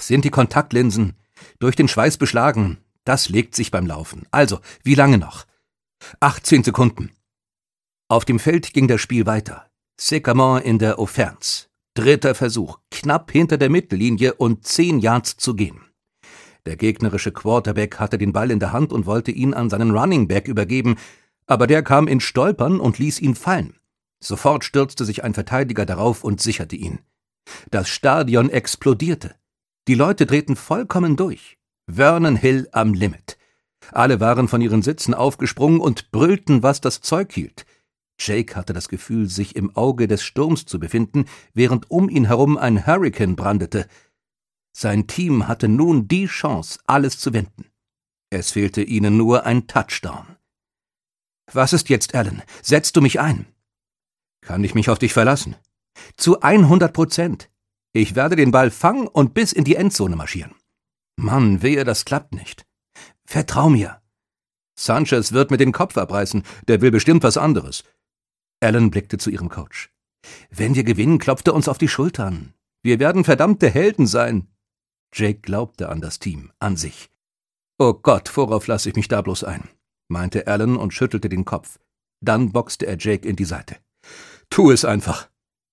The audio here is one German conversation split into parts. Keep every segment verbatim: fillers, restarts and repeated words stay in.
sind die Kontaktlinsen. Durch den Schweiß beschlagen. Das legt sich beim Laufen. Also, wie lange noch? achtzehn Sekunden. Auf dem Feld ging das Spiel weiter. Sycamore in der Offense. Dritter Versuch, knapp hinter der Mittellinie und zehn Yards zu gehen. Der gegnerische Quarterback hatte den Ball in der Hand und wollte ihn an seinen Running Back übergeben, aber der kam ins Stolpern und ließ ihn fallen. Sofort stürzte sich ein Verteidiger darauf und sicherte ihn. Das Stadion explodierte. Die Leute drehten vollkommen durch. Vernon Hill am Limit. Alle waren von ihren Sitzen aufgesprungen und brüllten, was das Zeug hielt. Jake hatte das Gefühl, sich im Auge des Sturms zu befinden, während um ihn herum ein Hurrikan brandete. Sein Team hatte nun die Chance, alles zu wenden. Es fehlte ihnen nur ein Touchdown. »Was ist jetzt, Allen? Setzt du mich ein?« »Kann ich mich auf dich verlassen?« »Zu hundert Prozent. Ich werde den Ball fangen und bis in die Endzone marschieren.« »Mann, wehe, das klappt nicht.« »Vertrau mir.« »Sanchez wird mir den Kopf abreißen, der will bestimmt was anderes.« Allen blickte zu ihrem Coach. »Wenn wir gewinnen, klopft er uns auf die Schultern. Wir werden verdammte Helden sein.« Jake glaubte an das Team, an sich. »Oh Gott, worauf lasse ich mich da bloß ein?« meinte Allen und schüttelte den Kopf. Dann boxte er Jake in die Seite. »Tu es einfach!«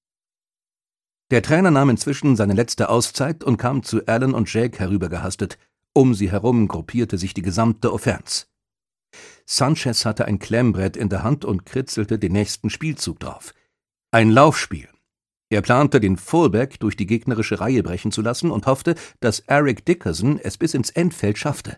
Der Trainer nahm inzwischen seine letzte Auszeit und kam zu Allen und Jake herübergehastet. Um sie herum gruppierte sich die gesamte Offense. Sanchez hatte ein Klemmbrett in der Hand und kritzelte den nächsten Spielzug drauf. Ein Laufspiel. Er plante, den Fullback durch die gegnerische Reihe brechen zu lassen und hoffte, dass Eric Dickerson es bis ins Endfeld schaffte.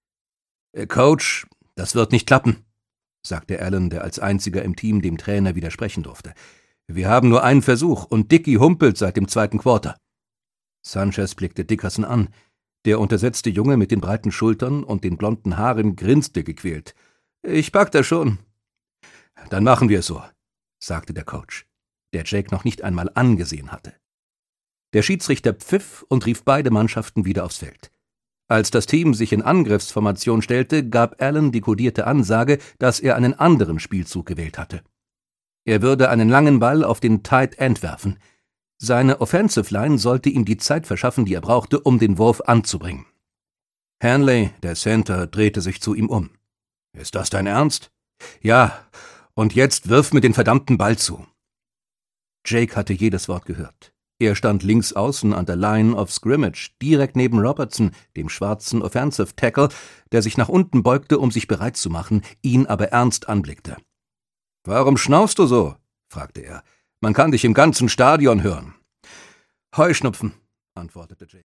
»Coach, das wird nicht klappen«, sagte Allen, der als einziger im Team dem Trainer widersprechen durfte. »Wir haben nur einen Versuch und Dicky humpelt seit dem zweiten Quarter.« Sanchez blickte Dickerson an. Der untersetzte Junge mit den breiten Schultern und den blonden Haaren grinste gequält. »Ich pack das schon.« »Dann machen wir es so«, sagte der Coach, der Jake noch nicht einmal angesehen hatte. Der Schiedsrichter pfiff und rief beide Mannschaften wieder aufs Feld. Als das Team sich in Angriffsformation stellte, gab Allen die kodierte Ansage, dass er einen anderen Spielzug gewählt hatte. Er würde einen langen Ball auf den Tight End werfen. Seine Offensive Line sollte ihm die Zeit verschaffen, die er brauchte, um den Wurf anzubringen. Hanley, der Center, drehte sich zu ihm um. »Ist das dein Ernst?« »Ja, und jetzt wirf mir den verdammten Ball zu.« Jake hatte jedes Wort gehört. Er stand links außen an der Line of Scrimmage, direkt neben Robertson, dem schwarzen Offensive Tackle, der sich nach unten beugte, um sich bereit zu machen, ihn aber ernst anblickte. »Warum schnaufst du so?« fragte er. »Man kann dich im ganzen Stadion hören.« »Heuschnupfen«, antwortete Jake.